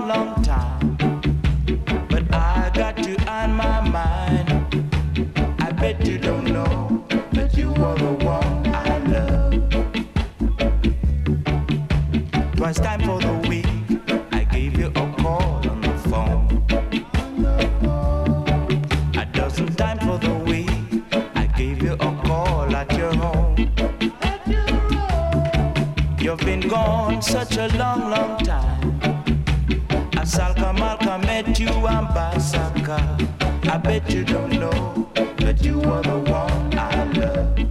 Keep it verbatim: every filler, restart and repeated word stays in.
long, long time, but I got you on my mind. I bet you don't know that you are the one I love. Twice time for the week, I gave you a call on the phone. A dozen times for the week, I gave you a call at your home. You've been gone such a long, long time. Asalka Malka met you in Basaka. I bet you don't know that you are the one I love.